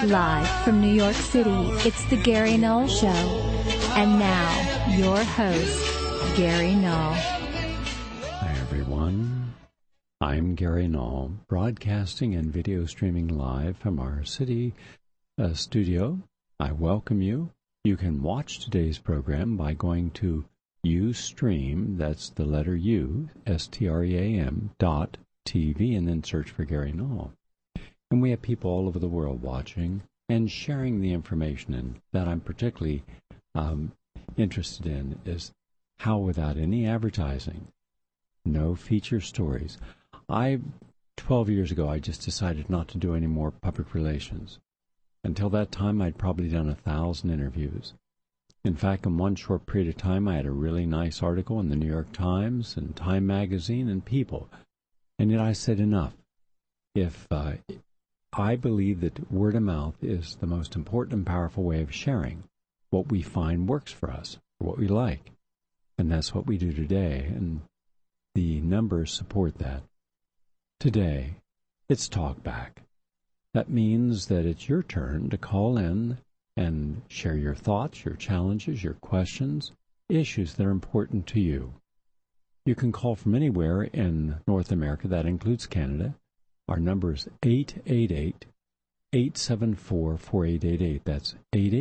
Live from New York City, it's the Gary Null Show. And now, your host, Gary Null. Hi, everyone. I'm Gary Null, broadcasting and video streaming live from our city studio. I welcome you. You can watch today's program by going to Ustream, that's the letter U, STREAM.TV, and then search for Gary Null. And we have people all over the world watching and sharing the information. And that I'm particularly interested in is how, without any advertising, no feature stories. 12 years ago, I just decided not to do any more public relations. Until that time, I'd probably done 1,000 interviews. In fact, in one short period of time, I had a really nice article in the New York Times and Time Magazine and People. And yet I said enough. If I believe that word of mouth is the most important and powerful way of sharing what we find works for us, or what we like. And that's what we do today, and the numbers support that. Today, it's Talkback. That means that it's your turn to call in and share your thoughts, your challenges, your questions, issues that are important to you. You can call from anywhere in North America. That includes Canada. Our number is 888-874-4888. That's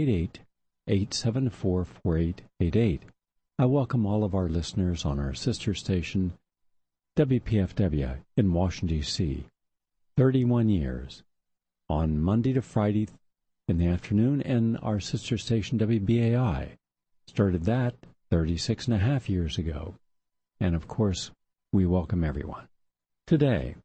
888-874-4888. I welcome all of our listeners on our sister station, WPFW, in Washington, D.C. 31 years, on Monday to Friday in the afternoon, and our sister station, WBAI. Started that 36 and a half years ago. And, of course, we welcome everyone. Today,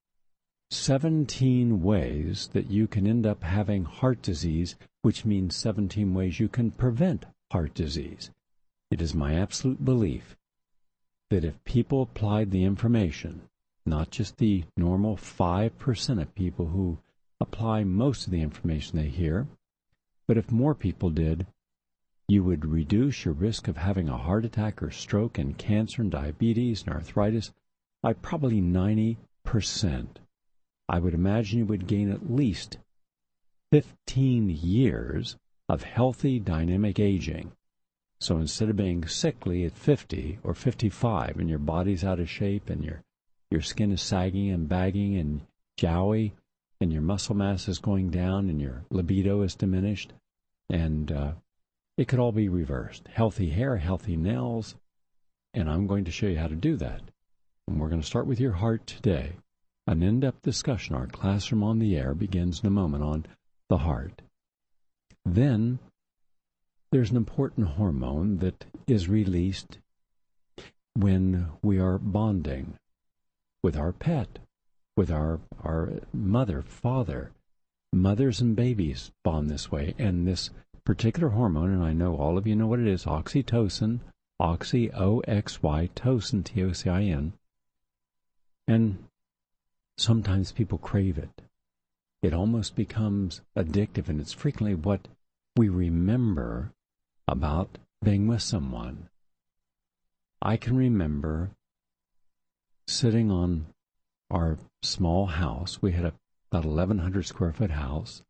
17 ways that you can end up having heart disease, which means 17 ways you can prevent heart disease. It is my absolute belief that if people applied the information, not just the normal 5% of people who apply most of the information they hear, but if more people did, you would reduce your risk of having a heart attack or stroke and cancer and diabetes and arthritis by probably 90%. I would imagine you would gain at least 15 years of healthy, dynamic aging. So instead of being sickly at 50 or 55 and your body's out of shape and your skin is sagging and bagging and jowly and your muscle mass is going down and your libido is diminished, and it could all be reversed. Healthy hair, healthy nails, and I'm going to show you how to do that. And we're going to start with your heart today. An in-depth discussion, our classroom on the air, begins in a moment on the heart. Then there's an important hormone that is released when we are bonding with our pet, with our mother, father. Mothers and babies bond this way, and this particular hormone, and I know all of you know what it is, oxytocin, oxy, O-X-Y, tocin, T-O-C-I-N, and sometimes people crave it. It almost becomes addictive, and it's frequently what we remember about being with someone. I can remember sitting on our small house. We had about 1,100 square foot house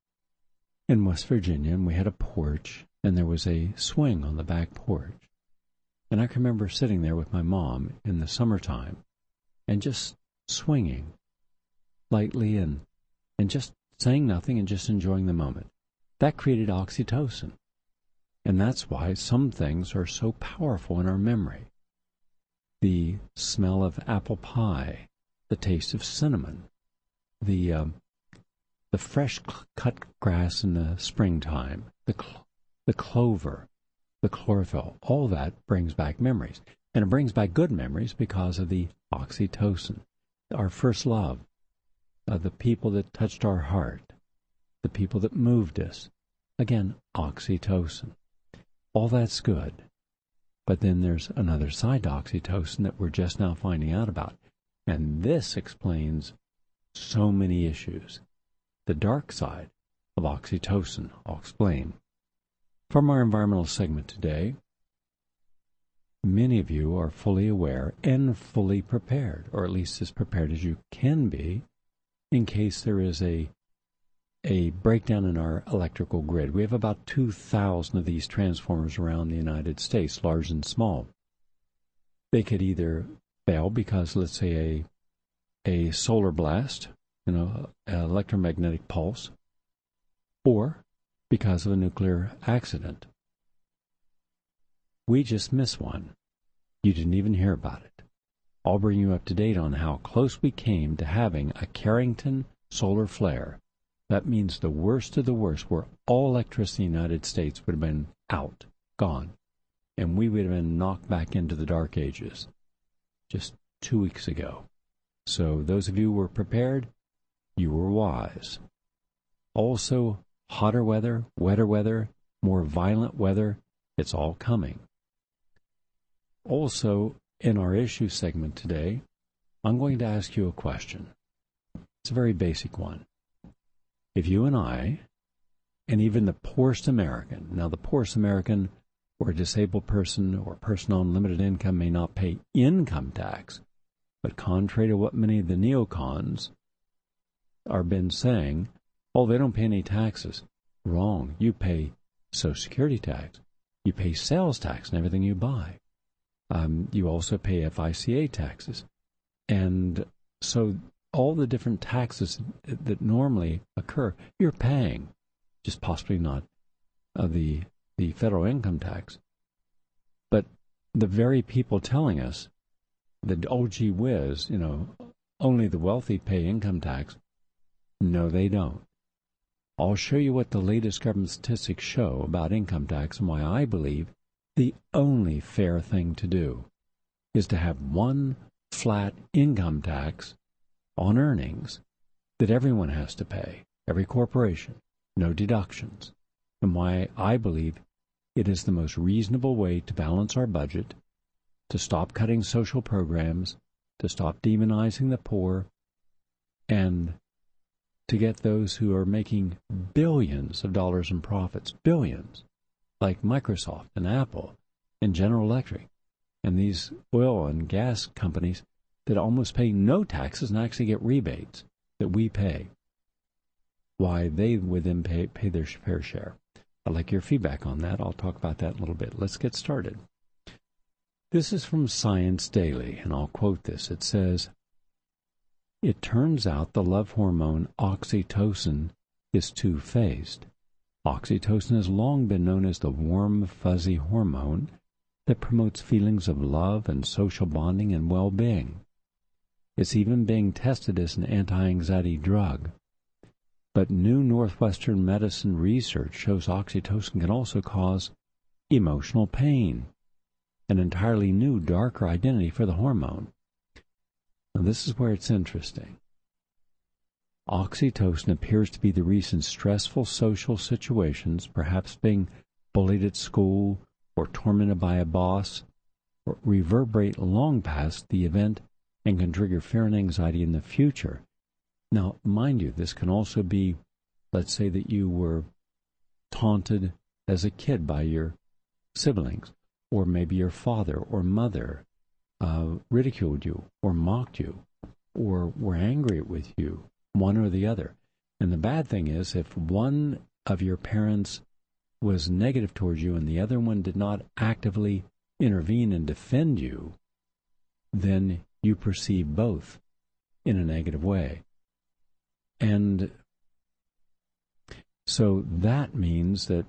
in West Virginia, and we had a porch, and there was a swing on the back porch. And I can remember sitting there with my mom in the summertime and just swinging lightly and just saying nothing and just enjoying the moment. That created oxytocin. And that's why some things are so powerful in our memory. The smell of apple pie, the taste of cinnamon, the fresh cut grass in the springtime, the clover, the chlorophyll, all that brings back memories. And it brings back good memories because of the oxytocin. Our first love, the people that touched our heart, the people that moved us. Again, oxytocin. All that's good. But then there's another side to oxytocin that we're just now finding out about. And this explains so many issues. The dark side of oxytocin, I'll explain. From our environmental segment today, many of you are fully aware and fully prepared, or at least as prepared as you can be, in case there is a a breakdown in our electrical grid. We have about 2,000 of these transformers around the United States, large and small. They could either fail because, let's say, a solar blast, an electromagnetic pulse, or because of a nuclear accident. We just missed one. You didn't even hear about it. I'll bring you up to date on how close we came to having a Carrington solar flare. That means the worst of the worst, where all electricity in the United States would have been out, gone, and we would have been knocked back into the dark ages just 2 weeks ago. So those of you who were prepared, you were wise. Also, hotter weather, wetter weather, more violent weather, it's all coming. Also, in our issue segment today, I'm going to ask you a question. It's a very basic one. If you and I, and even the poorest American, now the poorest American or a disabled person or a person on limited income may not pay income tax, but contrary to what many of the neocons are been saying, oh, they don't pay any taxes. Wrong. You pay Social Security tax. You pay sales tax on everything you buy. You also pay FICA taxes. And so all the different taxes that normally occur, you're paying, just possibly not the federal income tax. But the very people telling us that, oh, gee whiz, only the wealthy pay income tax, no, they don't. I'll show you what the latest government statistics show about income tax and why I believe the only fair thing to do is to have one flat income tax on earnings that everyone has to pay, every corporation, no deductions, and why I believe it is the most reasonable way to balance our budget, to stop cutting social programs, to stop demonizing the poor, and to get those who are making billions of dollars in profits, billions, like Microsoft and Apple and General Electric and these oil and gas companies that almost pay no taxes and actually get rebates that we pay, why they would then pay their fair share. I'd like your feedback on that. I'll talk about that in a little bit. Let's get started. This is from Science Daily, and I'll quote this. It says, "It turns out the love hormone oxytocin is two-phased. Oxytocin has long been known as the warm, fuzzy hormone that promotes feelings of love and social bonding and well-being. It's even being tested as an anti-anxiety drug. But new Northwestern medicine research shows oxytocin can also cause emotional pain, an entirely new, darker identity for the hormone." Now, this is where it's interesting. Oxytocin appears to be the reason stressful social situations, perhaps being bullied at school or tormented by a boss, reverberate long past the event and can trigger fear and anxiety in the future. Now, mind you, this can also be, let's say that you were taunted as a kid by your siblings, or maybe your father or mother ridiculed you or mocked you or were angry with you, one or the other. And the bad thing is, if one of your parents was negative towards you and the other one did not actively intervene and defend you, then you perceive both in a negative way. And so that means that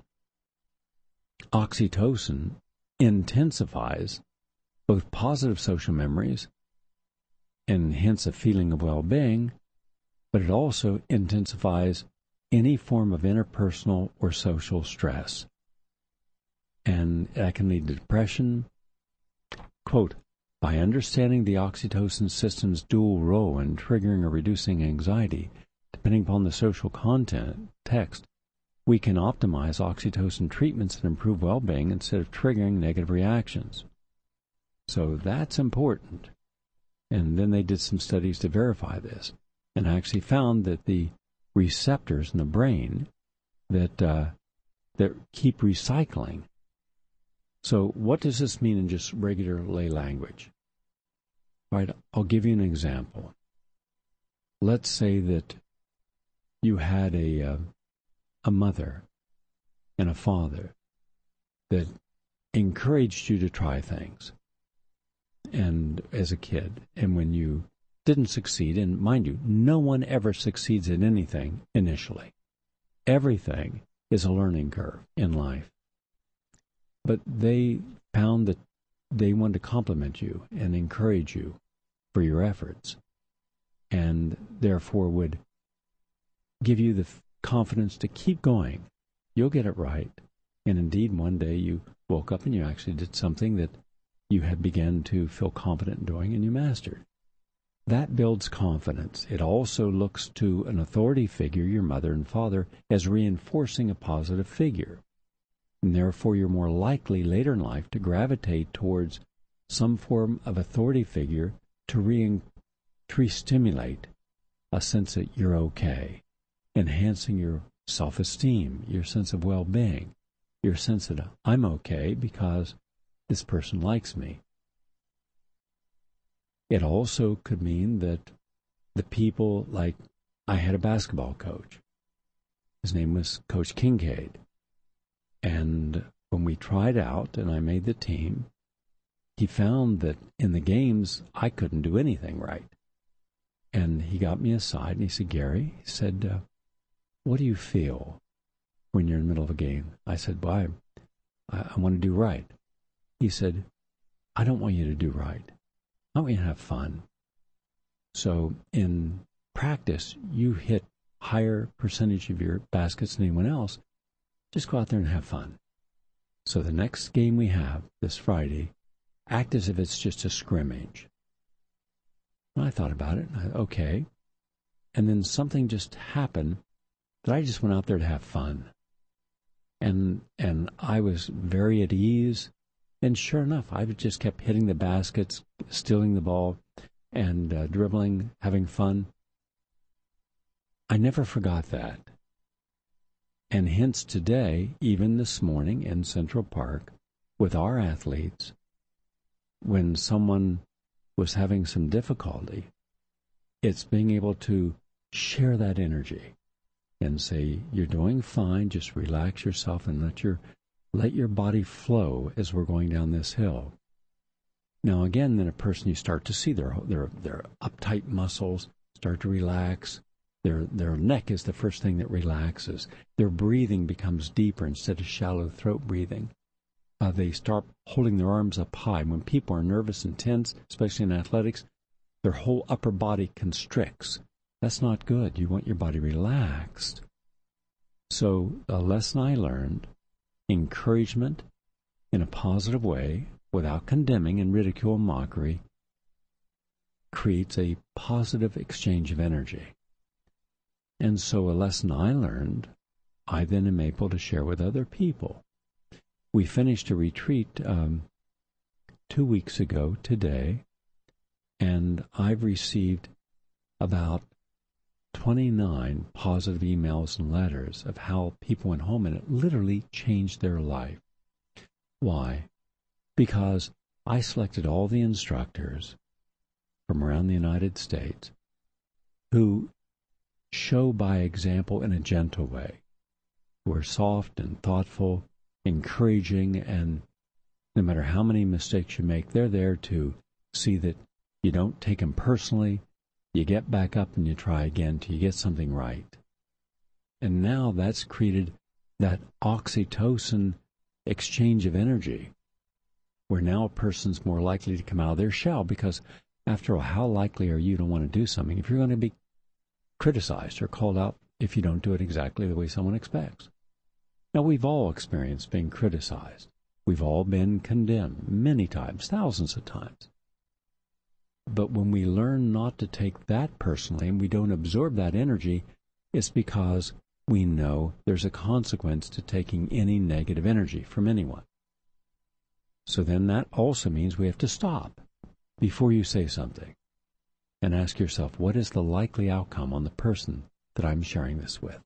oxytocin intensifies both positive social memories and hence a feeling of well-being, but it also intensifies any form of interpersonal or social stress. And that can lead to depression. Quote, "By understanding the oxytocin system's dual role in triggering or reducing anxiety, depending upon the social context, we can optimize oxytocin treatments and improve well-being instead of triggering negative reactions." So that's important. And then they did some studies to verify this and actually found that the receptors in the brain that keep recycling. So what does this mean in just regular lay language? All right, I'll give you an example. Let's say that you had a a mother and a father that encouraged you to try things, and as a kid, and when you didn't succeed, and mind you, no one ever succeeds at anything initially. Everything is a learning curve in life. But they found that they wanted to compliment you and encourage you for your efforts, and therefore would give you the confidence to keep going. You'll get it right. And indeed, one day you woke up and you actually did something that you had begun to feel confident in doing, and you mastered. That builds confidence. It also looks to an authority figure, your mother and father, as reinforcing a positive figure. And therefore, you're more likely later in life to gravitate towards some form of authority figure to re-stimulate a sense that you're okay, enhancing your self-esteem, your sense of well-being, your sense that I'm okay because this person likes me. It also could mean that the people, like I had a basketball coach. His name was Coach Kincaid. And when we tried out and I made the team, he found that in the games I couldn't do anything right. And he got me aside and he said, Gary, he said, what do you feel when you're in the middle of a game? I said, well, I want to do right. He said, I don't want you to do right. I want you to have fun. So in practice, you hit higher percentage of your baskets than anyone else. Just go out there and have fun. So the next game we have this Friday, act as if it's just a scrimmage. And I thought about it. Okay. And then something just happened that I just went out there to have fun. And I was very at ease. And sure enough, I just kept hitting the baskets, stealing the ball, and dribbling, having fun. I never forgot that. And hence today, even this morning in Central Park, with our athletes, when someone was having some difficulty, it's being able to share that energy and say, you're doing fine, just relax yourself and let your body flow as we're going down this hill. Now again, then a person, you start to see their uptight muscles start to relax. Their neck is the first thing that relaxes. Their breathing becomes deeper instead of shallow throat breathing. They start holding their arms up high. When people are nervous and tense, especially in athletics, their whole upper body constricts. That's not good. You want your body relaxed. So a lesson I learned, encouragement in a positive way, without condemning and ridicule and mockery, creates a positive exchange of energy. And so a lesson I learned, I then am able to share with other people. We finished a retreat 2 weeks ago today, and I've received about 29 positive emails and letters of how people went home and it literally changed their life. Why? Because I selected all the instructors from around the United States who show by example in a gentle way, who are soft and thoughtful, encouraging, and no matter how many mistakes you make, they're there to see that you don't take them personally. You get back up and you try again till you get something right. And now that's created that oxytocin exchange of energy, where now a person's more likely to come out of their shell, because after all, how likely are you to want to do something if you're going to be criticized or called out if you don't do it exactly the way someone expects? Now, we've all experienced being criticized. We've all been condemned many times, thousands of times. But when we learn not to take that personally and we don't absorb that energy, it's because we know there's a consequence to taking any negative energy from anyone. So then that also means we have to stop before you say something and ask yourself, what is the likely outcome on the person that I'm sharing this with?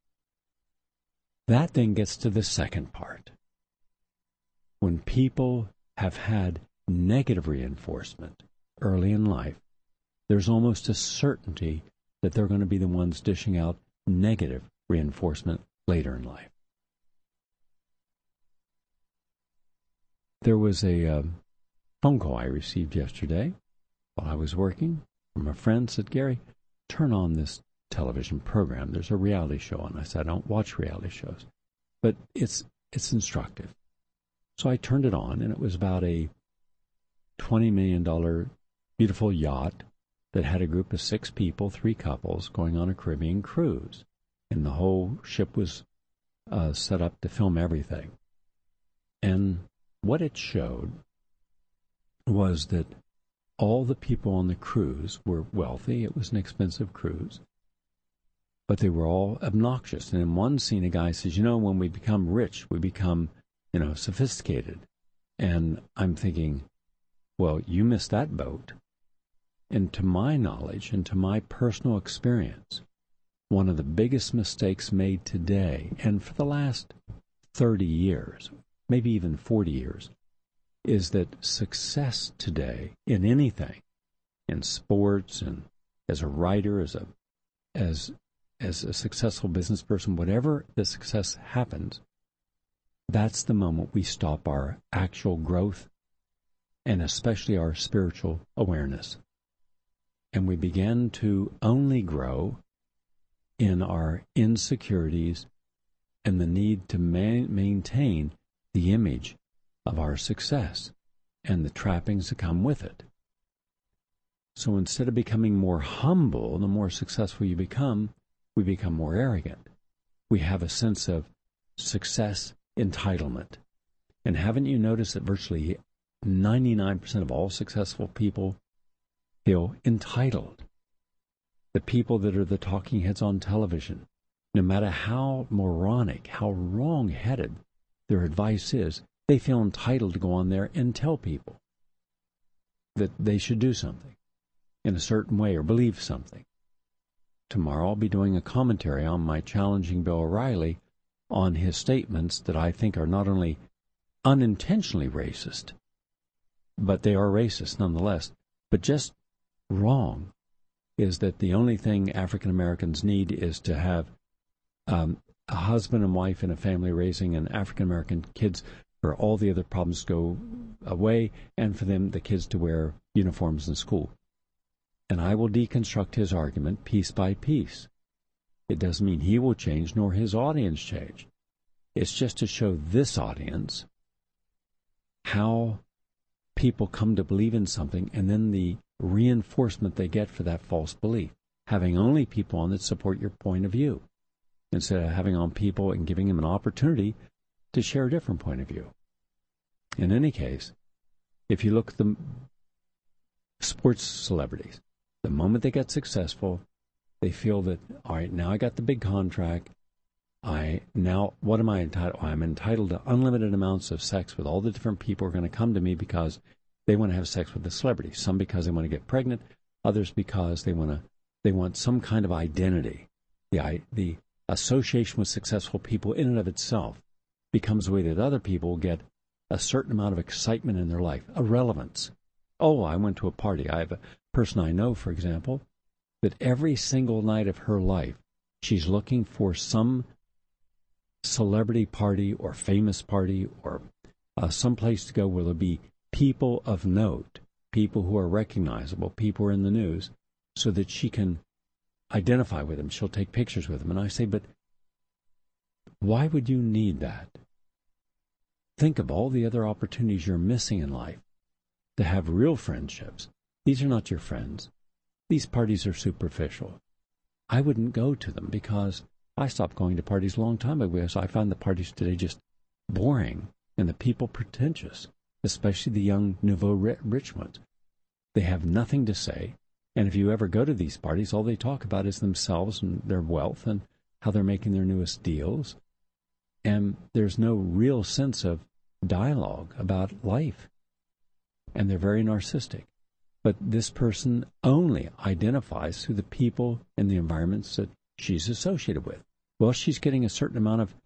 That then gets to the second part. When people have had negative reinforcement early in life, there's almost a certainty that they're going to be the ones dishing out negative reinforcement later in life. There was a phone call I received yesterday while I was working from a friend. Said, Gary, turn on this television program. There's a reality show on. I said, I don't watch reality shows, but it's instructive. So I turned it on, and it was about a $20 million beautiful yacht that had a group of 6 people, 3 couples, going on a Caribbean cruise. And the whole ship was set up to film everything. And what it showed was that all the people on the cruise were wealthy. It was an expensive cruise. But they were all obnoxious. And in one scene, a guy says, when we become rich, we become, sophisticated. And I'm thinking, well, you missed that boat. And to my knowledge and to my personal experience, one of the biggest mistakes made today, and for the last 30 years, maybe even 40 years, is that success today in anything, in sports and as a writer, as a successful business person, whatever the success happens, that's the moment we stop our actual growth and especially our spiritual awareness. And we begin to only grow in our insecurities and the need to maintain the image of our success and the trappings that come with it. So instead of becoming more humble, the more successful you become, we become more arrogant. We have a sense of success entitlement. And haven't you noticed that virtually 99% of all successful people feel entitled? The people that are the talking heads on television, no matter how moronic, how wrong-headed their advice is, they feel entitled to go on there and tell people that they should do something in a certain way or believe something. Tomorrow I'll be doing a commentary on my challenging Bill O'Reilly on his statements that I think are not only unintentionally racist, but they are racist nonetheless. But just wrong is that the only thing African Americans need is to have a husband and wife and a family raising an African American kids, for all the other problems go away, and for them, the kids, to wear uniforms in school. And I will deconstruct his argument piece by piece. It doesn't mean he will change, nor his audience change. It's just to show this audience how people come to believe in something, and then the reinforcement they get for that false belief. Having only people on that support your point of view, instead of having on people and giving them an opportunity to share a different point of view. In any case, if you look at the sports celebrities, the moment they get successful, they feel that, all right, now I got the big contract. What am I entitled? I'm entitled to unlimited amounts of sex with all the different people who are going to come to me because they want to have sex with the celebrity. Some because they want to get pregnant, others because they want some kind of identity. The association with successful people in and of itself becomes a way that other people get a certain amount of excitement in their life, a relevance. Oh, I went to a party. I have a person I know, for example, that every single night of her life, she's looking for some celebrity party or famous party or some place to go where there'll be people of note, people who are recognizable, people who are in the news, so that she can identify with them. She'll take pictures with them. And I say, but why would you need that? Think of all the other opportunities you're missing in life to have real friendships. These are not your friends. These parties are superficial. I wouldn't go to them because I stopped going to parties a long time ago because I find the parties today just boring and the people pretentious, especially the young nouveau rich ones. They have nothing to say. And if you ever go to these parties, all they talk about is themselves and their wealth and how they're making their newest deals. And there's no real sense of dialogue about life. And they're very narcissistic. But this person only identifies through the people and the environments that she's associated with. Well, she's getting a certain amount of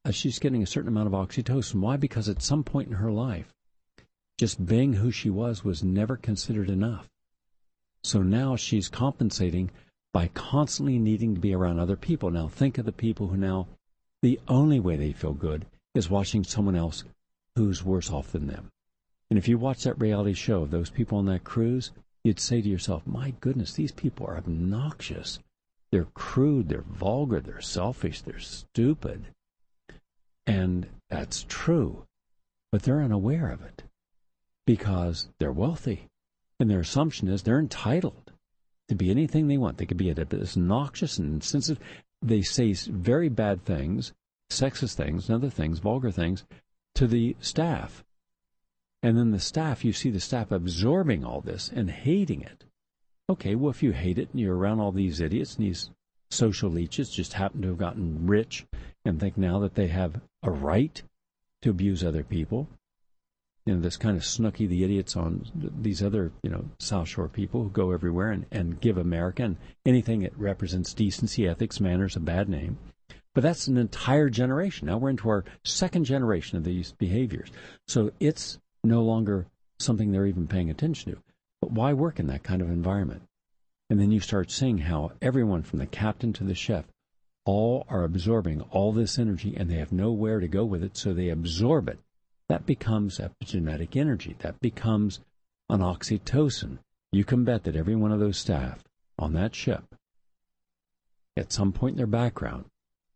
oxytocin. Why? Because at some point in her life, just being who she was never considered enough. So now she's compensating by constantly needing to be around other people. Now think of the people who now The only way they feel good is watching someone else who's worse off than them. And if you watch that reality show of those people on that cruise, you'd say to yourself, my goodness, these people are obnoxious. They're crude, they're vulgar, they're selfish, they're stupid. And that's true, but they're unaware of it because they're wealthy. And their assumption is they're entitled to be anything they want. They could be as obnoxious and insensitive. They say very bad things, sexist things, and other things, vulgar things, to the staff. And then the staff, you see the staff absorbing all this and hating it. Okay, well, if you hate it and you're around all these idiots and these social leeches just happen to have gotten rich and think now that they have a right to abuse other people, this kind of Snooky the idiots on these other, South Shore people who go everywhere and give America and anything that represents decency, ethics, manners a bad name. But that's an entire generation. Now we're into our second generation of these behaviors. So it's no longer something they're even paying attention to. But why work in that kind of environment? And then you start seeing how everyone from the captain to the chef all are absorbing all this energy and they have nowhere to go with it, so they absorb it. That becomes epigenetic energy. That becomes an oxytocin. You can bet that every one of those staff on that ship, at some point in their background,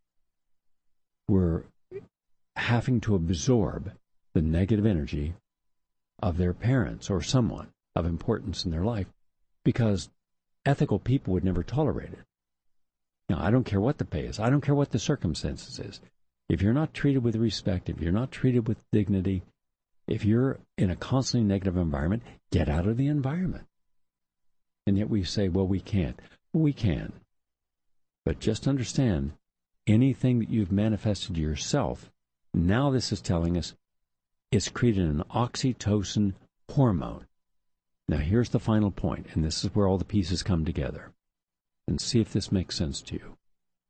were having to absorb the negative energy of their parents or someone of importance in their life, because ethical people would never tolerate it. Now, I don't care what the pay is. I don't care what the circumstances is. If you're not treated with respect, if you're not treated with dignity, if you're in a constantly negative environment, get out of the environment. And yet we say, well, we can't. Well, we can. But just understand, anything that you've manifested yourself, now this is telling us, it's created an oxytocin hormone. Now here's the final point, and this is where all the pieces come together. And see if this makes sense to you.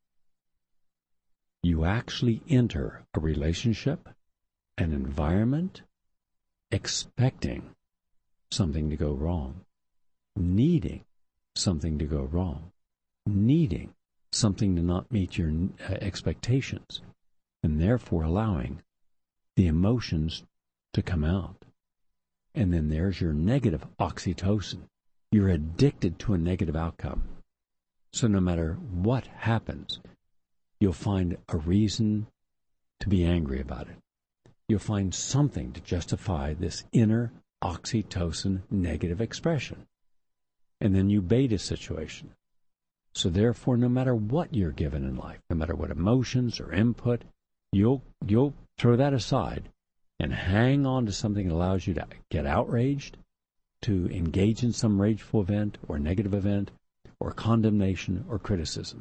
You actually enter a relationship, an environment, expecting something to go wrong, needing something to go wrong, needing something to not meet your expectations, and therefore allowing the emotions to come out. And then there's your negative oxytocin. You're addicted to a negative outcome. So no matter what happens, you'll find a reason to be angry about it. You'll find something to justify this inner oxytocin negative expression. And then you bait a situation. So therefore, no matter what you're given in life, no matter what emotions or input, you'll throw that aside and hang on to something that allows you to get outraged, to engage in some rageful event or negative event or condemnation or criticism.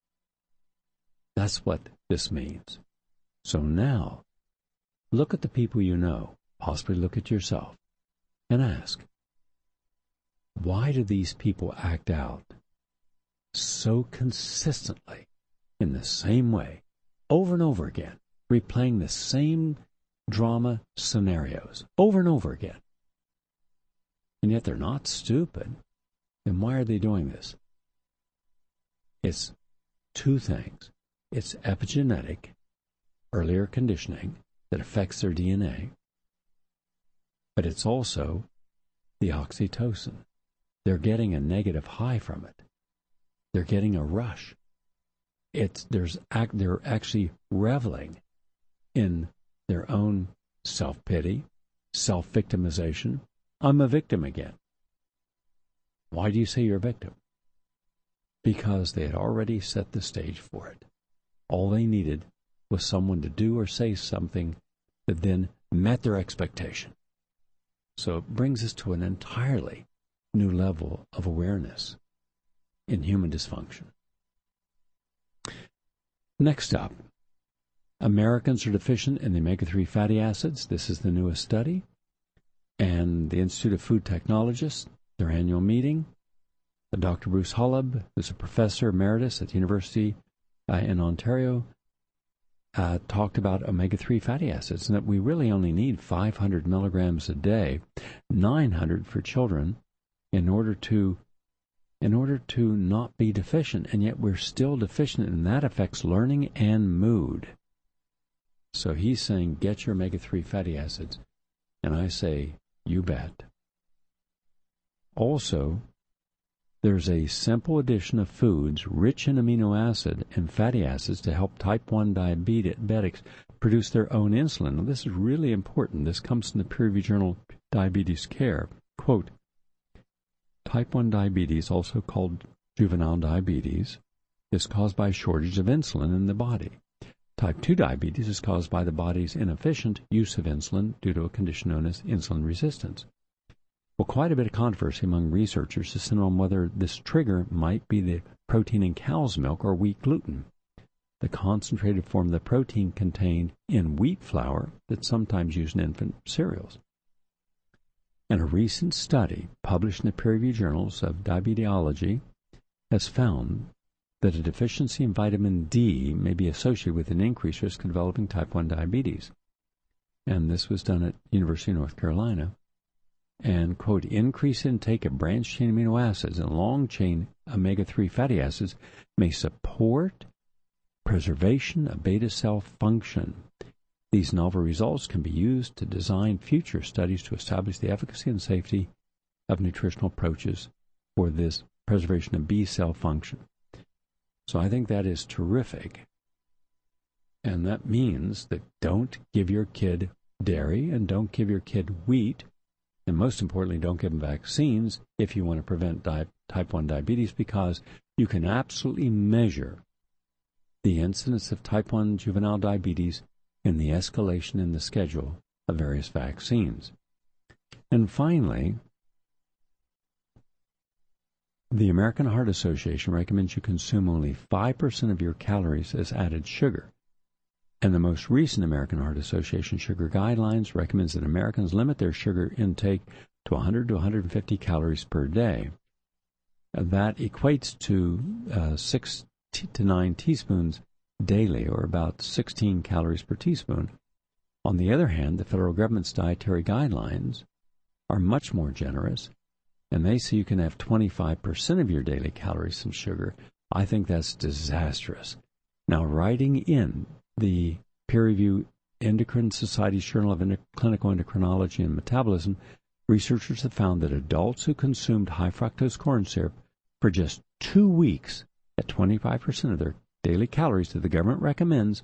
That's what this means. So now, look at the people you know, possibly look at yourself, and ask, why do these people act out so consistently in the same way, over and over again, replaying the same drama scenarios over and over again? And yet they're not stupid. Then why are they doing this? It's two things. It's epigenetic, earlier conditioning that affects their DNA, but it's also the oxytocin. They're getting a negative high from it. They're getting a rush. They're actually reveling in their own self-pity, self-victimization. I'm a victim again. Why do you say you're a victim? Because they had already set the stage for it. All they needed was someone to do or say something that then met their expectation. So it brings us to an entirely new level of awareness in human dysfunction. Next up, Americans are deficient in the omega-3 fatty acids. This is the newest study. And the Institute of Food Technologists, their annual meeting, Dr. Bruce Holub, who's a professor emeritus at the University in Ontario, talked about omega-3 fatty acids, and that we really only need 500 milligrams a day, 900 for children, in order to not be deficient, and yet we're still deficient, and that affects learning and mood. So he's saying, get your omega-3 fatty acids. And I say, you bet. Also, there's a simple addition of foods rich in amino acid and fatty acids to help type 1 diabetics produce their own insulin. Now, this is really important. This comes from the peer-reviewed journal Diabetes Care. Quote, type 1 diabetes, also called juvenile diabetes, is caused by a shortage of insulin in the body. Type 2 diabetes is caused by the body's inefficient use of insulin due to a condition known as insulin resistance. Well, quite a bit of controversy among researchers is centered on whether this trigger might be the protein in cow's milk or wheat gluten, the concentrated form of the protein contained in wheat flour that's sometimes used in infant cereals. And a recent study published in the peer-reviewed journals of Diabetology has found that a deficiency in vitamin D may be associated with an increased risk of developing type 1 diabetes. And this was done at University of North Carolina. And, quote, increased intake of branched-chain amino acids and long-chain omega-3 fatty acids may support preservation of beta cell function. These novel results can be used to design future studies to establish the efficacy and safety of nutritional approaches for this preservation of B cell function. So I think that is terrific. And that means that don't give your kid dairy and don't give your kid wheat. And most importantly, don't give them vaccines if you want to prevent type 1 diabetes, because you can absolutely measure the incidence of type 1 juvenile diabetes in the escalation in the schedule of various vaccines. And finally, the American Heart Association recommends you consume only 5% of your calories as added sugar. And the most recent American Heart Association sugar guidelines recommends that Americans limit their sugar intake to 100 to 150 calories per day. That equates to 6 to 9 teaspoons daily, or about 16 calories per teaspoon. On the other hand, the federal government's dietary guidelines are much more generous, and they say you can have 25% of your daily calories from sugar. I think that's disastrous. Now, writing in the peer-reviewed Endocrine Society's Journal of Clinical Endocrinology and Metabolism, researchers have found that adults who consumed high fructose corn syrup for just 2 weeks at 25% of their daily calories that the government recommends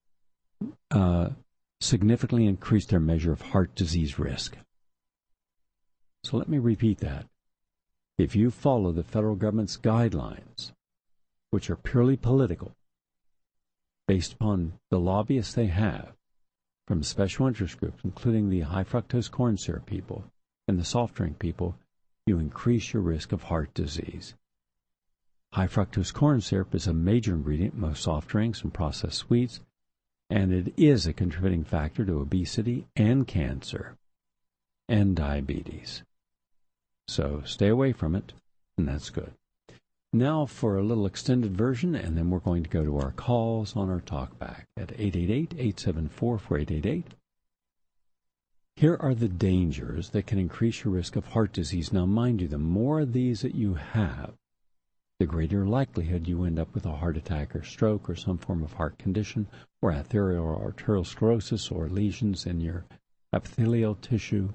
significantly increased their measure of heart disease risk. So let me repeat that. If you follow the federal government's guidelines, which are purely political, based upon the lobbyists they have from special interest groups, including the high fructose corn syrup people and the soft drink people, you increase your risk of heart disease. High fructose corn syrup is a major ingredient in most soft drinks and processed sweets, and it is a contributing factor to obesity and cancer and diabetes. So stay away from it, and that's good. Now for a little extended version, and then we're going to go to our calls on our talkback at 888-874-4888. Here are the dangers that can increase your risk of heart disease. Now, mind you, the more of these that you have, the greater likelihood you end up with a heart attack or stroke or some form of heart condition or arterial sclerosis or lesions in your epithelial tissue.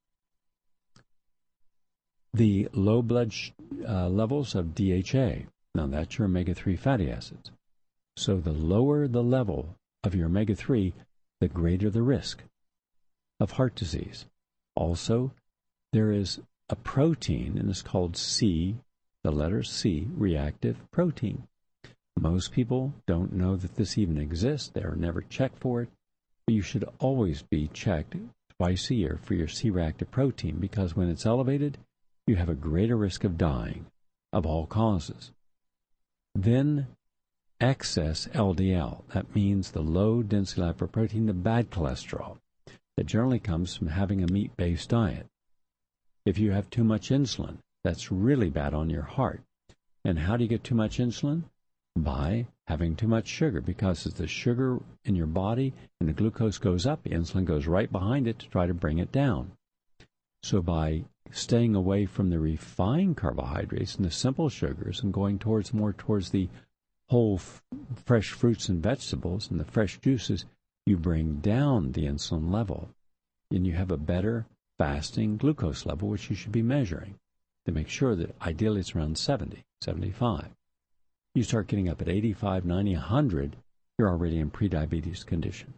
The low blood levels of DHA. Now, that's your omega-3 fatty acids. So the lower the level of your omega-3, the greater the risk of heart disease. Also, there is a protein, and it's called C, the letter C, reactive protein. Most people don't know that this even exists. They're never checked for it. But you should always be checked twice a year for your C-reactive protein, because when it's elevated, you have a greater risk of dying of all causes. Then excess LDL, that means the low density lipoprotein, the bad cholesterol, that generally comes from having a meat-based diet. If you have too much insulin, that's really bad on your heart. And how do you get too much insulin? By having too much sugar, because as the sugar in your body and the glucose goes up, insulin goes right behind it to try to bring it down. So by staying away from the refined carbohydrates and the simple sugars and going more towards the whole fresh fruits and vegetables and the fresh juices, you bring down the insulin level, and you have a better fasting glucose level, which you should be measuring to make sure that ideally it's around 70, 75. You start getting up at 85, 90, 100, you're already in prediabetes condition.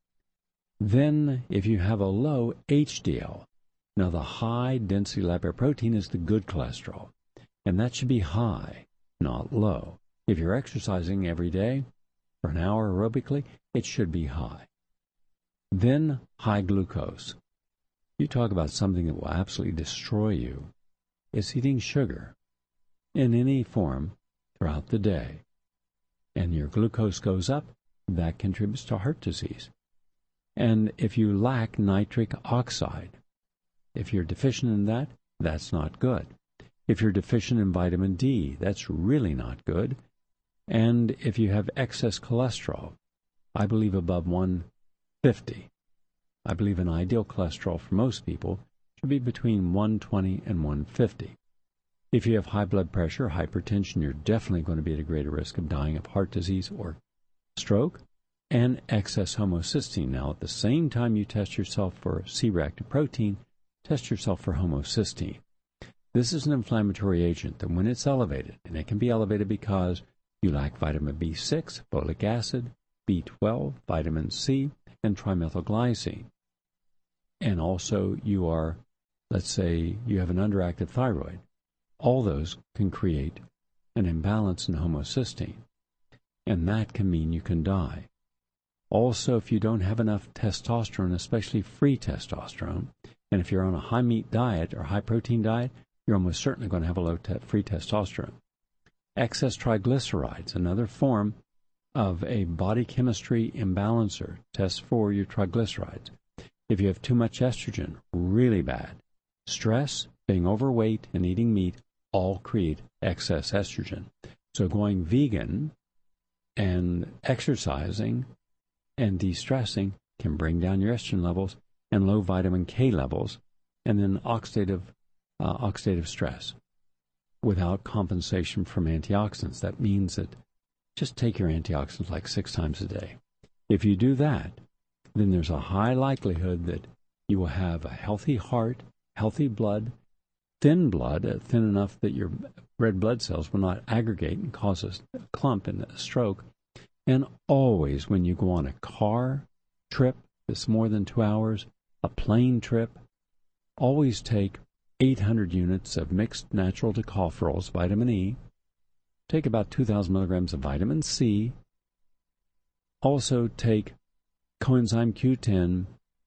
Then, if you have a low HDL, now the high density lipoprotein is the good cholesterol, and that should be high, not low. If you're exercising every day for an hour aerobically, it should be high. Then high glucose. You talk about something that will absolutely destroy you. It's eating sugar in any form throughout the day. And your glucose goes up, that contributes to heart disease. And if you lack nitric oxide, if you're deficient in that, that's not good. If you're deficient in vitamin D, that's really not good. And if you have excess cholesterol, I believe above 150, I believe an ideal cholesterol for most people should be between 120 and 150. If you have high blood pressure, hypertension, you're definitely going to be at a greater risk of dying of heart disease or stroke, and excess homocysteine. Now, at the same time you test yourself for C-reactive protein, test yourself for homocysteine. This is an inflammatory agent, and when it's elevated, and it can be elevated because you lack vitamin B6, folic acid, B12, vitamin C, and trimethylglycine. And also you are, let's say, you have an underactive thyroid. All those can create an imbalance in homocysteine, and that can mean you can die. Also, if you don't have enough testosterone, especially free testosterone, and if you're on a high-meat diet or high-protein diet, you're almost certainly going to have a low free testosterone. Excess triglycerides, another form of a body chemistry imbalancer, tests for your triglycerides. If you have too much estrogen, really bad. Stress, being overweight, and eating meat all create excess estrogen. So going vegan and exercising and de-stressing can bring down your estrogen levels and low vitamin K levels, and then oxidative stress without compensation from antioxidants. That means that just take your antioxidants like 6 times a day. If you do that, then there's a high likelihood that you will have a healthy heart, healthy blood, thin enough that your red blood cells will not aggregate and cause a clump and a stroke. And always when you go on a car trip that's more than 2 hours, a plane trip, always take 800 units of mixed natural tocopherols, vitamin E. Take about 2,000 milligrams of vitamin C. Also take coenzyme Q10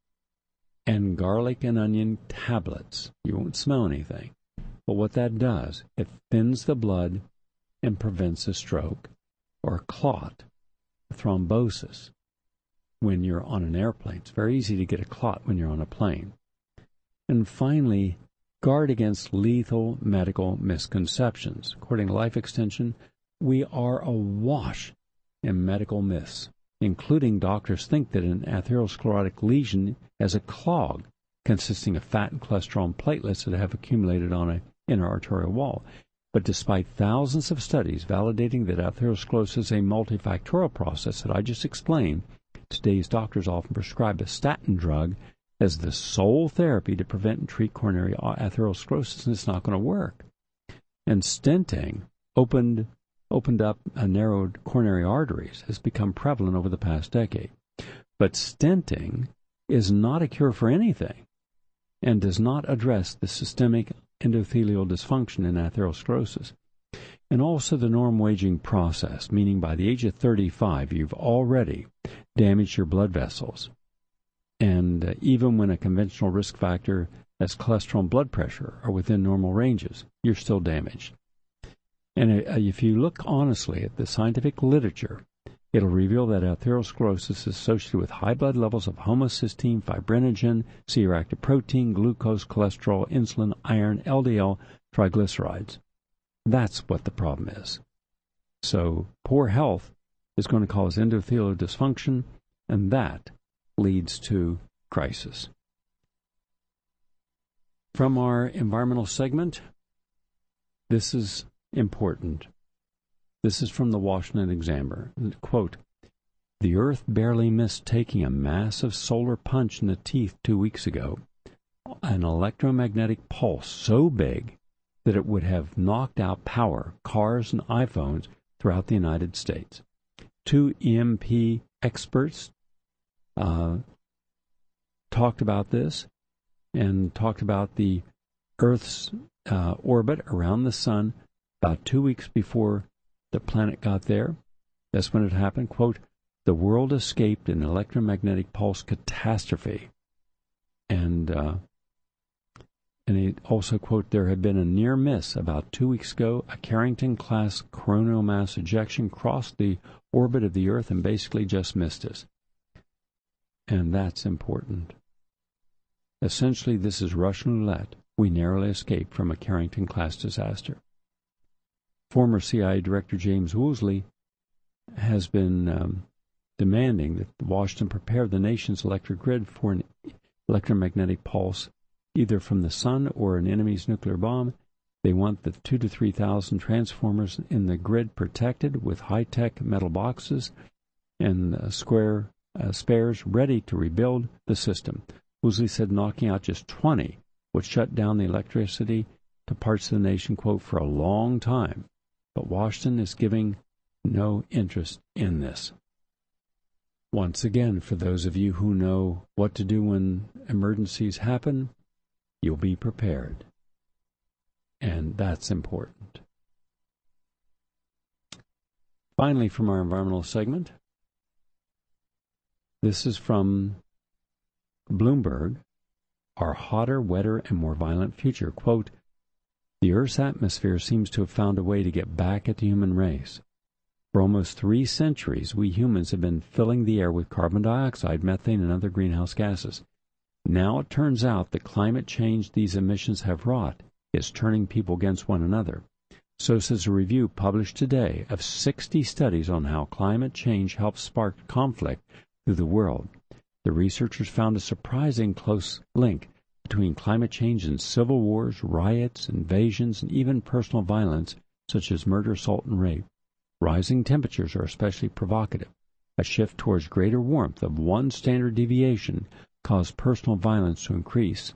and garlic and onion tablets. You won't smell anything. But what that does, it thins the blood and prevents a stroke or a clot, a thrombosis, when you're on an airplane. It's very easy to get a clot when you're on a plane. And finally, guard against lethal medical misconceptions. According to Life Extension, we are awash in medical myths, including doctors think that an atherosclerotic lesion is a clog consisting of fat and cholesterol and platelets that have accumulated on an inner arterial wall. But despite thousands of studies validating that atherosclerosis is a multifactorial process that I just explained, today's doctors often prescribe a statin drug as the sole therapy to prevent and treat coronary atherosclerosis, and it's not going to work. And stenting opened up narrowed coronary arteries has become prevalent over the past decade. But stenting is not a cure for anything and does not address the systemic endothelial dysfunction in atherosclerosis. And also the normal aging process, meaning by the age of 35, you've already damaged your blood vessels. And even when a conventional risk factor as cholesterol and blood pressure are within normal ranges, you're still damaged. And if you look honestly at the scientific literature, it'll reveal that atherosclerosis is associated with high blood levels of homocysteine, fibrinogen, C-reactive protein, glucose, cholesterol, insulin, iron, LDL, triglycerides. That's what the problem is. So poor health is going to cause endothelial dysfunction, and that leads to crisis. From our environmental segment, this is important. This is from the Washington Examiner. Quote, The Earth barely missed taking a massive solar punch in the teeth 2 weeks ago, an electromagnetic pulse so big that it would have knocked out power, cars, and iPhones throughout the United States. 2 EMP experts talked about this and talked about the Earth's orbit around the sun about 2 weeks before the planet got there. That's when it happened. Quote, "The world escaped an electromagnetic pulse catastrophe." And he also, quote, "There had been a near miss about 2 weeks ago. A Carrington-class coronal mass ejection crossed the orbit of the Earth and basically just missed us." And that's important. Essentially, this is Russian roulette. We narrowly escaped from a Carrington-class disaster. Former CIA Director James Woolsey has been demanding that Washington prepare the nation's electric grid for an electromagnetic pulse, either from the sun or an enemy's nuclear bomb. They want the 2,000 to 3,000 transformers in the grid protected with high-tech metal boxes and spares ready to rebuild the system. Woolsey said knocking out just 20 would shut down the electricity to parts of the nation, quote, "for a long time." But Washington is giving no interest in this. Once again, for those of you who know what to do when emergencies happen, you'll be prepared. And that's important. Finally, from our environmental segment, this is from Bloomberg, Our Hotter, Wetter, and More Violent Future. Quote, "The Earth's atmosphere seems to have found a way to get back at the human race. For almost 3 centuries, we humans have been filling the air with carbon dioxide, methane, and other greenhouse gases. Now it turns out the climate change these emissions have wrought is turning people against one another. So says a review published today of 60 studies on how climate change helps spark conflict through the world. The researchers found a surprising close link between climate change and civil wars, riots, invasions, and even personal violence such as murder, assault, and rape. Rising temperatures are especially provocative. A shift towards greater warmth of 1 standard deviation caused personal violence to increase.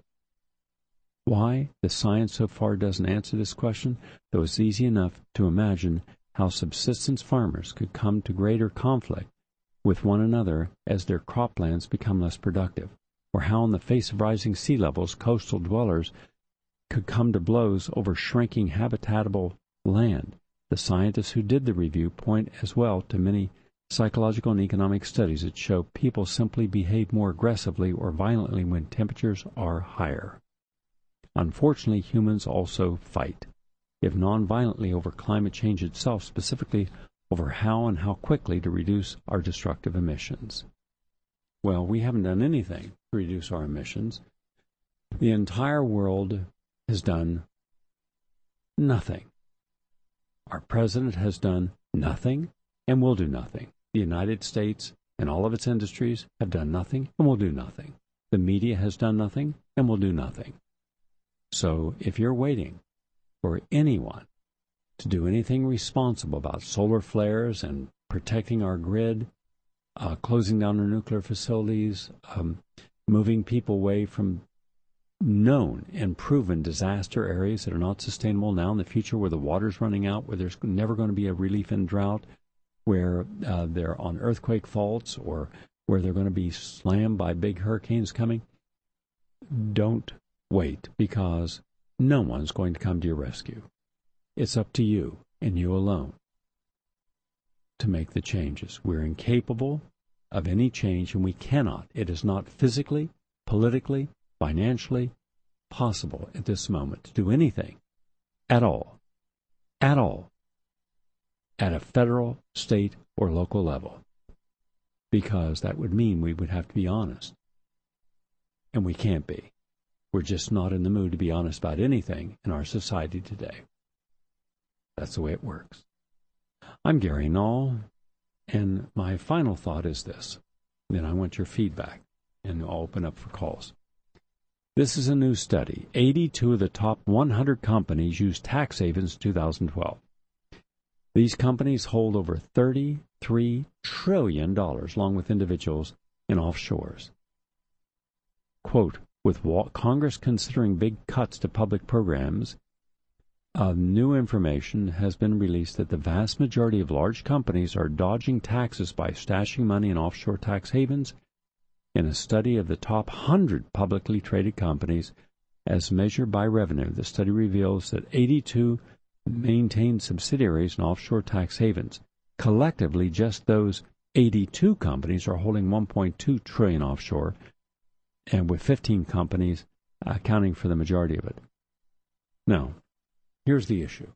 Why? The science so far doesn't answer this question, though it's easy enough to imagine how subsistence farmers could come to greater conflict with one another as their croplands become less productive, or how in the face of rising sea levels, coastal dwellers could come to blows over shrinking habitable land. The scientists who did the review point as well to many psychological and economic studies that show people simply behave more aggressively or violently when temperatures are higher. Unfortunately, humans also fight, if non-violently, over climate change itself, specifically over how and how quickly to reduce our destructive emissions. Well, we haven't done anything to reduce our emissions. The entire world has done nothing. Our president has done nothing and will do nothing. The United States and all of its industries have done nothing and will do nothing. The media has done nothing and will do nothing. So if you're waiting for anyone to do anything responsible about solar flares and protecting our grid, closing down our nuclear facilities, moving people away from known and proven disaster areas that are not sustainable now in the future, where the water's running out, where there's never going to be a relief in drought, where they're on earthquake faults, or where they're going to be slammed by big hurricanes coming, don't wait, because no one's going to come to your rescue. It's up to you and you alone to make the changes. We're incapable of any change, and we cannot. It is not physically, politically, financially possible at this moment to do anything at all, at a federal, state, or local level, because that would mean we would have to be honest, and we can't be. We're just not in the mood to be honest about anything in our society today. That's the way it works. I'm Gary Null, and my final thought is this. Then I want your feedback, and I'll open up for calls. This is a new study. 82 of the top 100 companies used tax havens in 2012. These companies hold over $33 $3 trillion, along with individuals in offshores. Quote, with Congress considering big cuts to public programs, new information has been released that the vast majority of large companies are dodging taxes by stashing money in offshore tax havens. In a study of the top 100 publicly traded companies as measured by revenue, the study reveals that 82 maintain subsidiaries in offshore tax havens. Collectively, just those 82 companies are holding $1.2 trillion offshore, and with 15 companies accounting for the majority of it. Now, here's the issue.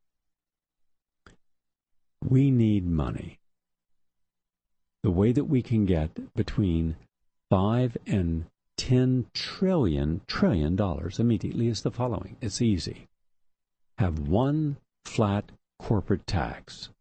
We need money. The way that we can get between $5 and $10 trillion immediately is the following. It's easy. Have one flat corporate tax,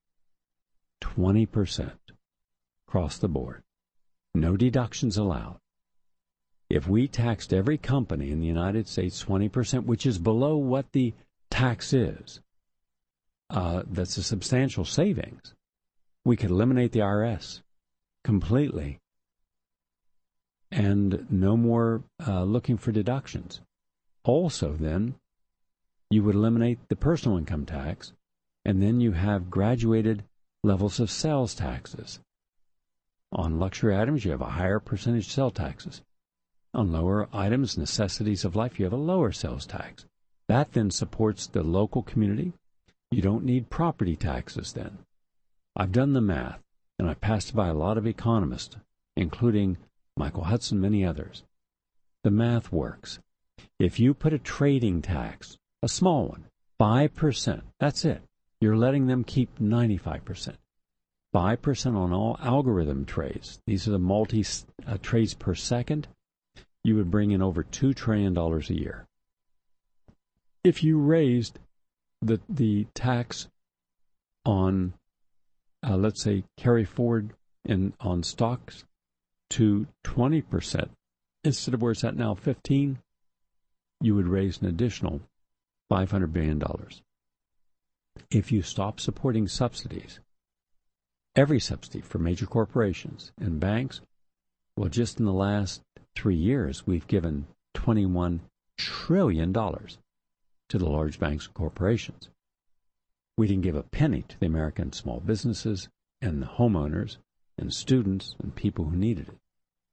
20% across the board. No deductions allowed. If we taxed every company in the United States 20%, which is below what the tax is, that's a substantial savings. We could eliminate the IRS completely and no more looking for deductions. Also, then, you would eliminate the personal income tax, and then you have graduated levels of sales taxes. On luxury items, you have a higher percentage sales taxes. On lower items, necessities of life, you have a lower sales tax. That then supports the local community. You don't need property taxes then. I've done the math, and I passed by a lot of economists, including Michael Hudson, many others. The math works. If you put a trading tax, a small one, 5%, that's it. You're letting them keep 95%. 5% on all algorithm trades. These are the multi-trades per second. You would bring in over $2 trillion a year. If you raised the tax on, let's say, carry forward on stocks to 20%, instead of where it's at now, 15%, you would raise an additional $500 billion. If you stop supporting subsidies, every subsidy for major corporations and banks, well, just in the last 3 years, we've given $21 trillion to the large banks and corporations. We didn't give a penny to the American small businesses and the homeowners and students and people who needed it.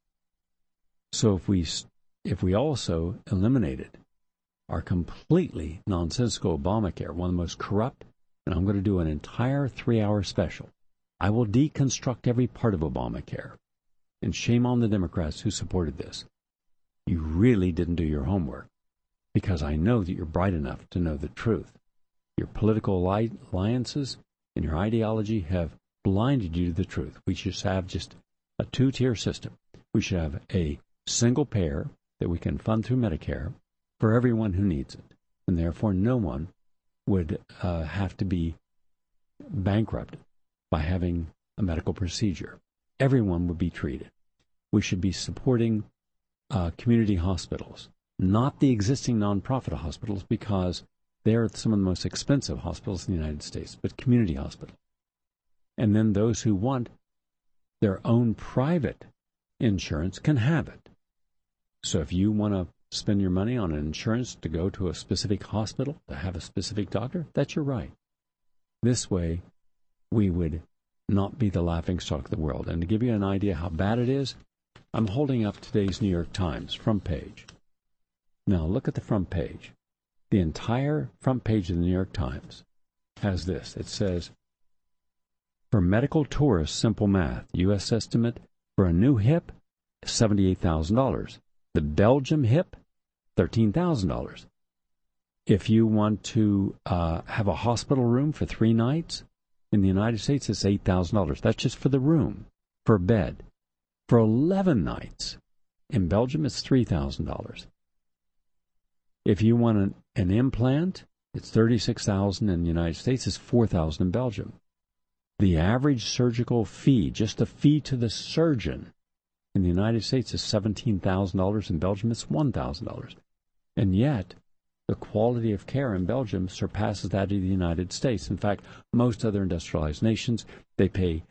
So if we also eliminated our completely nonsensical Obamacare, one of the most corrupt, and I'm going to do an entire 3-hour special. I will deconstruct every part of Obamacare. And shame on the Democrats who supported this. You really didn't do your homework, because I know that you're bright enough to know the truth. Your political alliances and your ideology have blinded you to the truth. We should have just a 2-tier system. We should have a single payer that we can fund through Medicare for everyone who needs it, and therefore no one would have to be bankrupted by having a medical procedure. Everyone would be treated. We should be supporting community hospitals, not the existing nonprofit hospitals, because they're some of the most expensive hospitals in the United States, but community hospitals. And then those who want their own private insurance can have it. So if you want to spend your money on an insurance to go to a specific hospital, to have a specific doctor, that's your right. This way, we would not be the laughingstock of the world. And to give you an idea how bad it is, I'm holding up today's New York Times front page. Now look at the front page. The entire front page of the New York Times has this. It says, for medical tourists, simple math. U.S. estimate for a new hip, $78,000. The Belgium hip, $13,000. If you want to have a hospital room for 3 nights, in the United States, it's $8,000. That's just for the room, for a bed. For 11 nights, in Belgium, it's $3,000. If you want an implant, it's $36,000 in the United States. It's $4,000 in Belgium. The average surgical fee, just the fee to the surgeon, in the United States is $17,000. In Belgium, it's $1,000. And yet, the quality of care in Belgium surpasses that of the United States. In fact, most other industrialized nations, they pay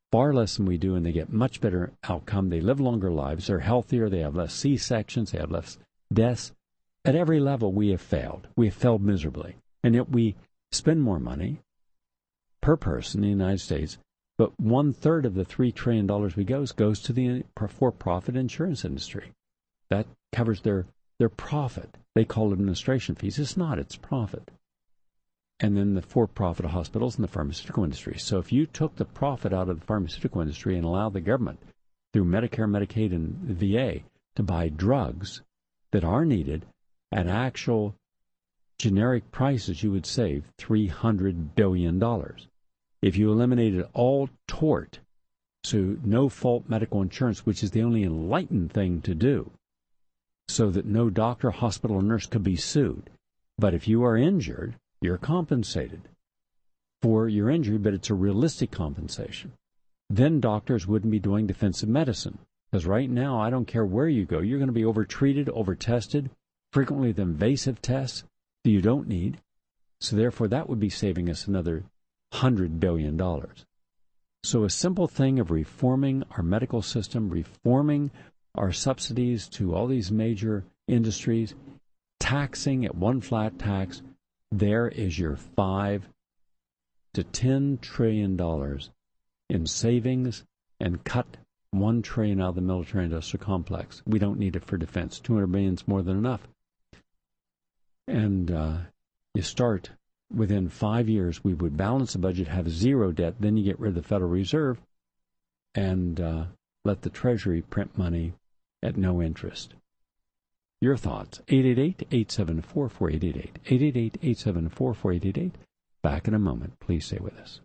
far less than we do, and they get much better outcome. They live longer lives. They're healthier. They have less C-sections. They have less deaths. At every level, we have failed. We have failed miserably. And yet we spend more money per person in the United States, but 1/3 of the $3 trillion we goes to the for-profit insurance industry. That covers their profit. They call it administration fees. It's not. It's profit. And then the for-profit hospitals and the pharmaceutical industry. So if you took the profit out of the pharmaceutical industry and allowed the government, through Medicare, Medicaid, and VA, to buy drugs that are needed at actual generic prices, you would save $300 billion. If you eliminated all tort, so no-fault medical insurance, which is the only enlightened thing to do, so that no doctor, hospital, or nurse could be sued. But if you are injured, you're compensated for your injury, but it's a realistic compensation. Then doctors wouldn't be doing defensive medicine. Because right now, I don't care where you go, you're going to be over-treated, over-tested, frequently with invasive tests that you don't need. So therefore, that would be saving us another $100 billion. So a simple thing of reforming our medical system, reforming our subsidies to all these major industries, taxing at one flat tax, there is your $5 to $10 trillion in savings, and cut $1 trillion out of the military-industrial complex. We don't need it for defense. $200 billion is more than enough. And you start within 5 years, we would balance the budget, have zero debt. Then you get rid of the Federal Reserve and let the Treasury print money at no interest. Your thoughts? 888-874-4888. 888-874-4888. Back in a moment. Please stay with us.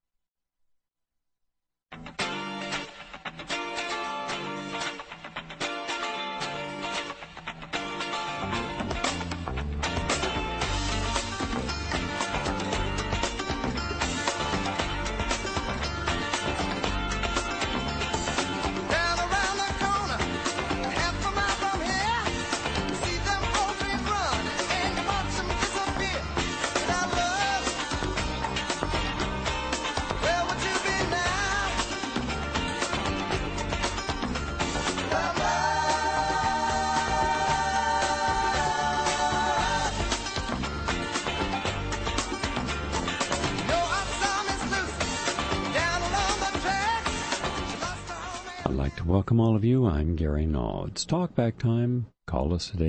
Welcome all of you. I'm Gary Null. It's Talkback time. Call us at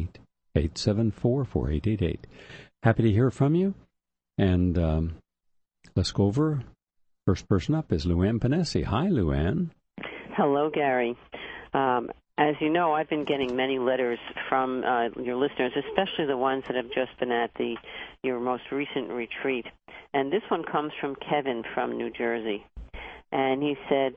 888-874-4888. Happy to hear from you. And let's go over. First person up is Luann Panesi. Hi, Luann. Hello, Gary. As you know, I've been getting many letters from your listeners, especially the ones that have just been at your most recent retreat. And this one comes from Kevin from New Jersey. And he said,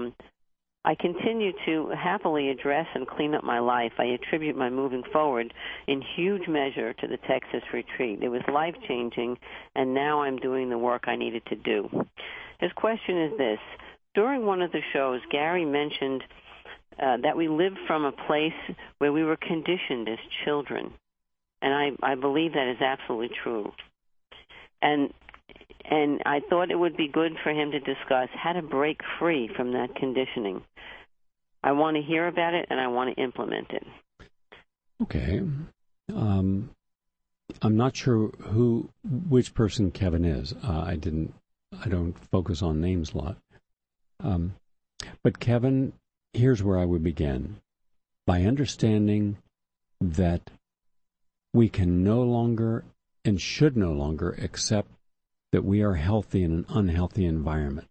I continue to happily address and clean up my life. I attribute my moving forward in huge measure to the Texas retreat. It was life-changing, and now I'm doing the work I needed to do. His question is this. During one of the shows, Gary mentioned that we lived from a place where we were conditioned as children, and I believe that is absolutely true. And I thought it would be good for him to discuss how to break free from that conditioning. I want to hear about it, and I want to implement it. Okay. I'm not sure which person Kevin is. I don't focus on names a lot. But Kevin, here's where I would begin. By understanding that we can no longer and should no longer accept that we are healthy in an unhealthy environment,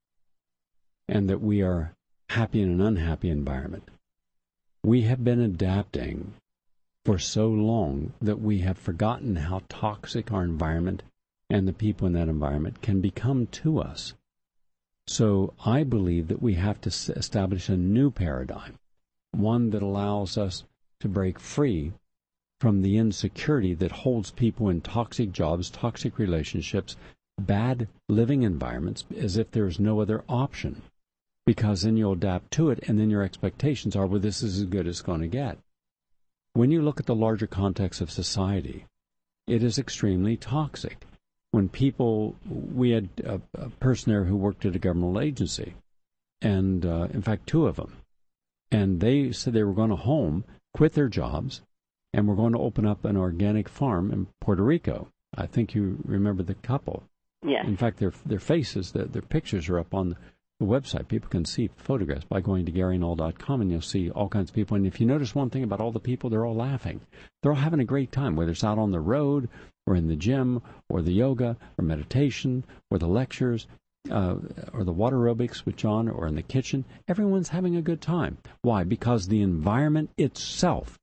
and that we are happy in an unhappy environment. We have been adapting for so long that we have forgotten how toxic our environment and the people in that environment can become to us. So I believe that we have to establish a new paradigm, one that allows us to break free from the insecurity that holds people in toxic jobs, toxic relationships, bad living environments, as if there's no other option. Because then you'll adapt to it, and then your expectations are, well, this is as good as it's going to get. When you look at the larger context of society, it is extremely toxic. when we had a person there who worked at a governmental agency, and in fact 2 of them, and they said they were going to quit their jobs, and were going to open up an organic farm in Puerto Rico. I think you remember the couple. Yes. In fact, their faces, their pictures are up on the website. People can see photographs by going to GaryNull.com, and you'll see all kinds of people. And if you notice one thing about all the people, they're all laughing. They're all having a great time, whether it's out on the road or in the gym or the yoga or meditation or the lectures or the water aerobics with John or in the kitchen. Everyone's having a good time. Why? Because the environment itself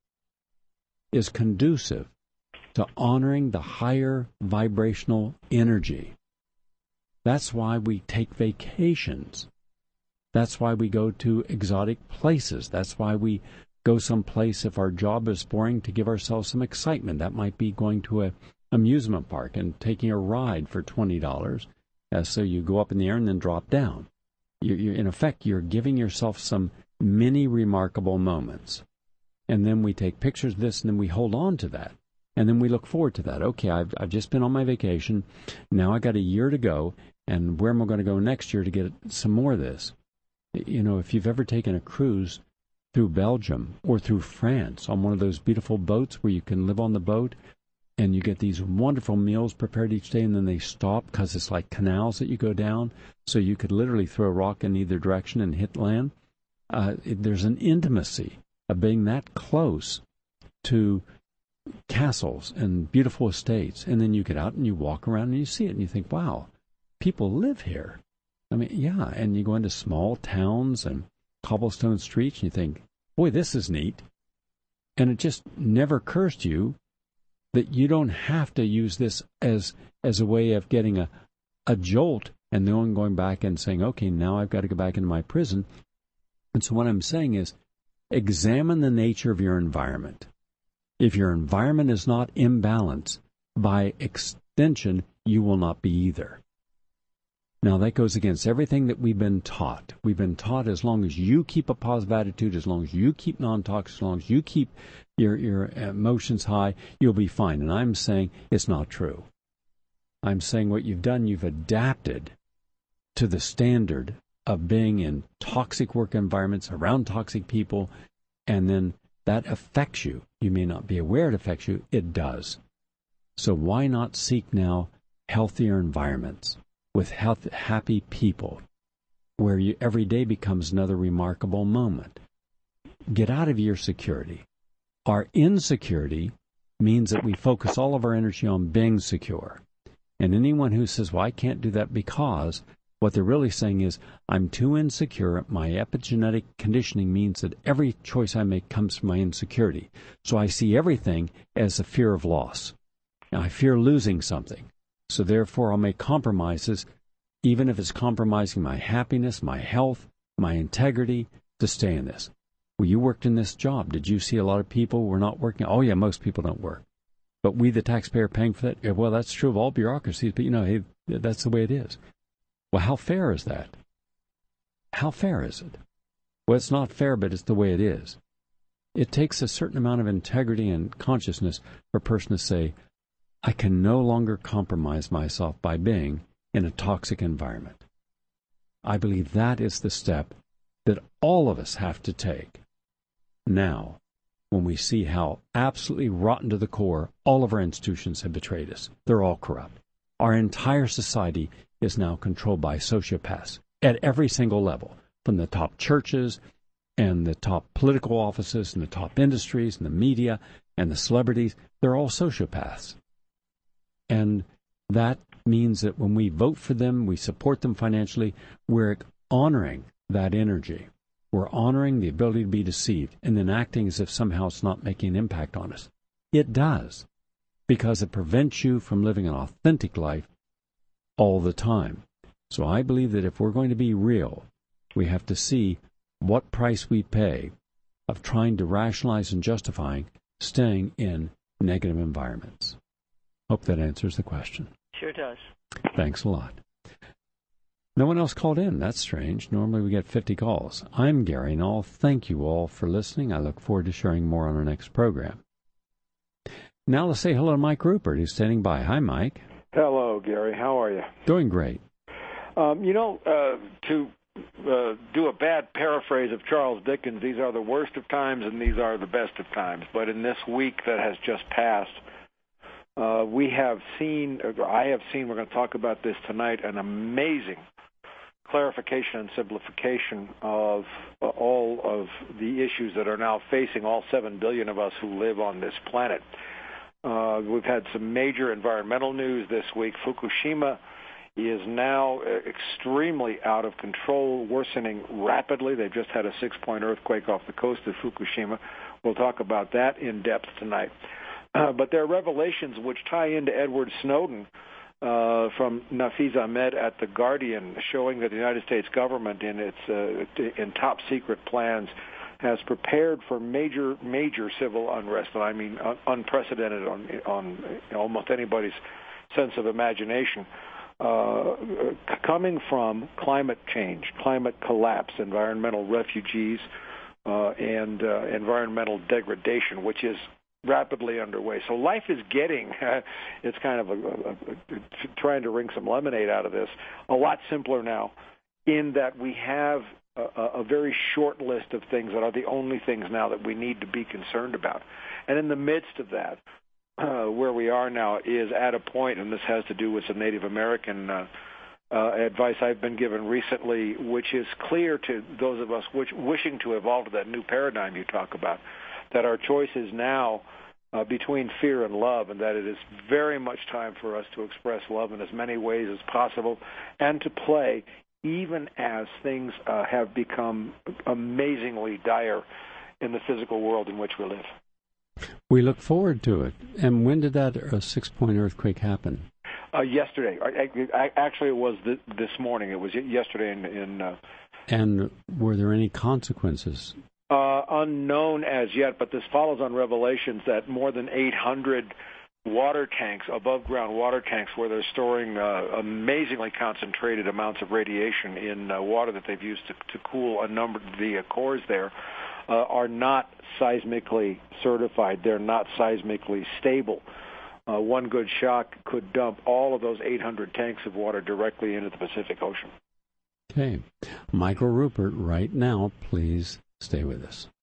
is conducive to honoring the higher vibrational energy. That's why we take vacations. That's why we go to exotic places. That's why we go someplace, if our job is boring, to give ourselves some excitement. That might be going to an amusement park and taking a ride for $20. So you go up in the air and then drop down. In effect, you're giving yourself some mini remarkable moments. And then we take pictures of this, and then we hold on to that. And then we look forward to that. Okay, I've just been on my vacation. Now I got a year to go, and where am I going to go next year to get some more of this? You know, if you've ever taken a cruise through Belgium or through France on one of those beautiful boats where you can live on the boat, and you get these wonderful meals prepared each day, and then they stop because it's like canals that you go down, so you could literally throw a rock in either direction and hit land. There's an intimacy of being that close to castles and beautiful estates, and then you get out and you walk around and you see it and you think, wow, people live here. I mean, yeah, and you go into small towns and cobblestone streets and you think, boy, this is neat. And it just never occurs to you that you don't have to use this as a way of getting a jolt and then going back and saying, okay, now I've got to go back into my prison. And so what I'm saying is, examine the nature of your environment. If your environment is not imbalanced, by extension, you will not be either. Now, that goes against everything that we've been taught. We've been taught as long as you keep a positive attitude, as long as you keep non-toxic, as long as you keep your emotions high, you'll be fine. And I'm saying it's not true. I'm saying what you've done, you've adapted to the standard of being in toxic work environments, around toxic people, and then that affects you. You may not be aware it affects you. It does. So why not seek now healthier environments with happy people where every day becomes another remarkable moment? Get out of your security. Our insecurity means that we focus all of our energy on being secure. And anyone who says, well, I can't do that because, what they're really saying is, I'm too insecure. My epigenetic conditioning means that every choice I make comes from my insecurity. So I see everything as a fear of loss. Now, I fear losing something. So therefore, I'll make compromises, even if it's compromising my happiness, my health, my integrity, to stay in this. Well, you worked in this job. Did you see a lot of people who were not working? Oh, yeah, most people don't work. But we, the taxpayer, paying for that? Yeah, well, that's true of all bureaucracies, but, hey, that's the way it is. Well, how fair is that? How fair is it? Well, it's not fair, but it's the way it is. It takes a certain amount of integrity and consciousness for a person to say, I can no longer compromise myself by being in a toxic environment. I believe that is the step that all of us have to take. Now, when we see how absolutely rotten to the core all of our institutions have betrayed us, they're all corrupt. Our entire society is now controlled by sociopaths at every single level, from the top churches and the top political offices and the top industries and the media and the celebrities. They're all sociopaths. And that means that when we vote for them, we support them financially, we're honoring that energy. We're honoring the ability to be deceived and then acting as if somehow it's not making an impact on us. It does, because it prevents you from living an authentic life all the time. So I believe that if we're going to be real, we have to see what price we pay of trying to rationalize and justifying staying in negative environments. Hope that answers the question. Sure does. Thanks a lot. No one else called in. That's strange. Normally we get 50 calls. I'm Gary Null. Thank you all for listening. I look forward to sharing more on our next program. Now let's say hello to Mike Rupert, who's standing by. Hi, Mike. Hello, Gary. How are you? Doing great. To do a bad paraphrase of Charles Dickens, these are the worst of times and these are the best of times. But in this week that has just passed, I have seen, we're going to talk about this tonight, an amazing clarification and simplification of all of the issues that are now facing all 7 billion of us who live on this planet. We've had some major environmental news this week. Fukushima is now extremely out of control, worsening rapidly. They've just had a 6-point earthquake off the coast of Fukushima. We'll talk about that in depth tonight. But there are revelations which tie into Edward Snowden from Nafiz Ahmed at The Guardian, showing that the United States government in its top secret plans has prepared for major civil unrest, and I mean unprecedented on almost anybody's sense of imagination, coming from climate change, climate collapse, environmental refugees, and environmental degradation, which is rapidly underway. So life is getting, it's kind of trying to wring some lemonade out of this, a lot simpler now, in that we have a very short list of things that are the only things now that we need to be concerned about. And in the midst of that, where we are now is at a point, and this has to do with some Native American advice I've been given recently, which is clear to those of us wishing to evolve to that new paradigm you talk about, that our choice is now between fear and love, and that it is very much time for us to express love in as many ways as possible and to play even as things have become amazingly dire in the physical world in which we live. We look forward to it. And when did that 6-point earthquake happen? Yesterday. Actually, it was this morning. It was yesterday in And were there any consequences? Unknown as yet, but this follows on revelations that more than 800 water tanks, above-ground water tanks, where they're storing amazingly concentrated amounts of radiation in water that they've used to cool a number of the cores there, are not seismically certified. They're not seismically stable. One good shock could dump all of those 800 tanks of water directly into the Pacific Ocean. Okay. Michael Ruppert, right now, please stay with us.